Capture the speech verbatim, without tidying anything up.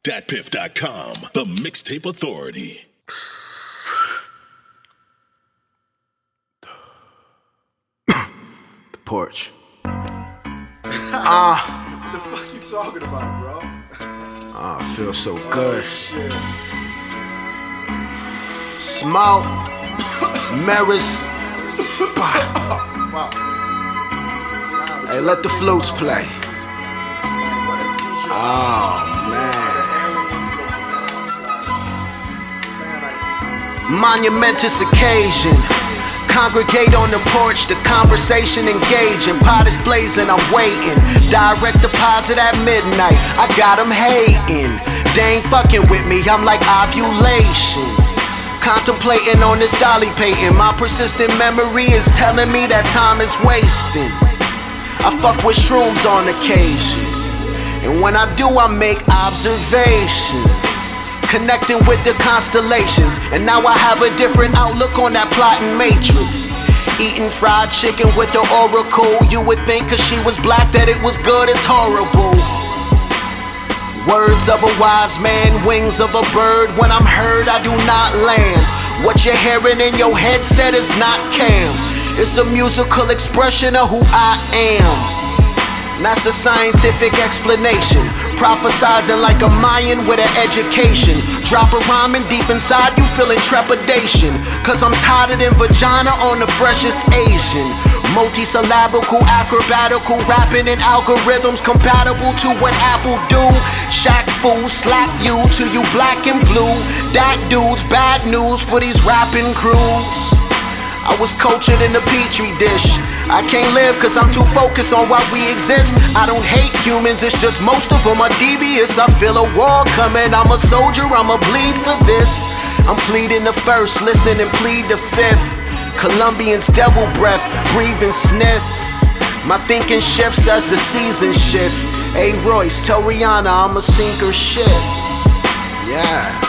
dat piff dot com, the Mixtape Authority. The porch. Ah. Uh, what the fuck you talking about, bro? Oh, I feel so good. Oh, shit. Smoke. Mirrors. Hey, let the flutes play. Oh, man. Monumentous occasion. Congregate on the porch, the conversation engaging. Pot is blazing, I'm waiting. Direct deposit at midnight, I got them hating. They ain't fucking with me, I'm like ovulation. Contemplating on this dolly painting. My persistent memory is telling me that time is wasting. I fuck with shrooms on occasion, and when I do I make observations, connecting with the constellations. And now I have a different outlook on that plotting matrix. Eating fried chicken with the oracle. You would think cause she was black that it was good, it's horrible. Words of a wise man, wings of a bird. When I'm heard, I do not land. What you're hearing in your headset is not Cam. It's a musical expression of who I am. That's a scientific explanation. Prophesizing like a Mayan with an education. Drop a rhyming deep inside you feeling trepidation. Cause I'm tighter than vagina on the freshest Asian. Multi-syllabical, acrobatical, rapping in algorithms compatible to what Apple do. Shaq fool, slap you till you black and blue. That dude's bad news for these rapping crews. I was cultured in a petri dish. I can't live cause I'm too focused on why we exist. I don't hate humans, it's just most of them are devious. I feel a war coming, I'm a soldier, I'ma bleed for this. I'm pleading the first, listen and plead the fifth. Colombians devil breath, breathe and sniff. My thinking shifts as the seasons shift. Hey Royce, tell Rihanna I'ma sink her shit. Yeah.